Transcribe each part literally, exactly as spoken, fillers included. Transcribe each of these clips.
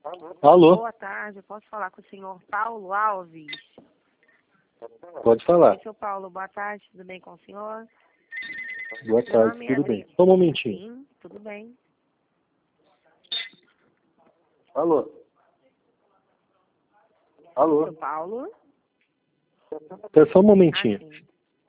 Alô? Boa tarde, eu posso falar com o senhor Paulo Alves? Pode falar. Oi, seu Paulo, boa tarde, tudo bem com o senhor? Boa Meu tarde, nome é tudo bem. Adri... Só um momentinho. Sim, tudo bem. Alô? Alô? Seu Paulo? É só um Ah, momentinho. sim.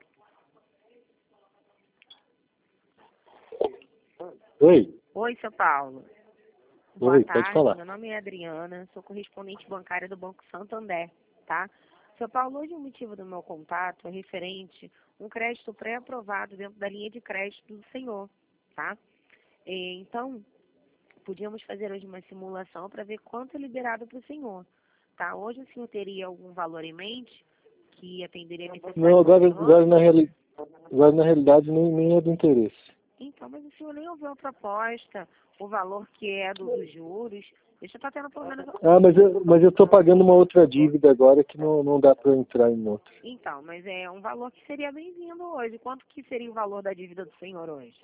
Oi? Oi, seu Paulo. Boa Oi, pode tarde, falar. meu nome é Adriana, sou correspondente bancária do Banco Santander, tá? Seu Paulo, hoje o motivo do meu contato é referente a um crédito pré-aprovado dentro da linha de crédito do senhor, tá? E, então, podíamos fazer hoje uma simulação para ver quanto é liberado para o senhor, tá? Hoje o senhor teria algum valor em mente que atenderia a necessidade Não, do agora, senhor? agora, na, reali... agora na realidade nem, nem é do interesse. Então, mas o senhor nem ouviu a proposta, o valor que é do- dos juros. Deixa eu estar tendo pelo menos... Ah, mas eu, mas eu tô pagando uma outra dívida agora que não, não dá para entrar em outra. Então, mas é um valor que seria bem-vindo hoje. Quanto que seria o valor da dívida do senhor hoje?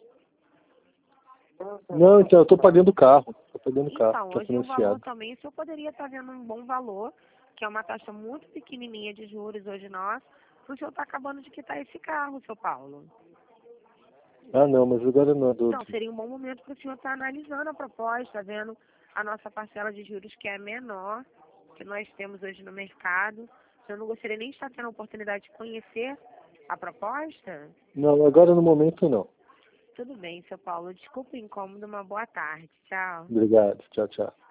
Não, então, eu tô pagando carro. Tô pagando carro, Então, tá hoje o valor financiado. também, o senhor poderia estar vendo um bom valor, que é uma taxa muito pequenininha de juros hoje nós, para o senhor estar acabando de quitar esse carro, seu Paulo. Ah, não, mas agora não é do... Então, seria um bom momento para o senhor estar analisando a proposta, vendo a nossa parcela de juros que é menor, que nós temos hoje no mercado. O senhor não gostaria nem de estar tendo a oportunidade de conhecer a proposta? Não, agora no momento não. Tudo bem, seu Paulo. Desculpe o incômodo, uma boa tarde. Tchau. Obrigado, tchau, tchau.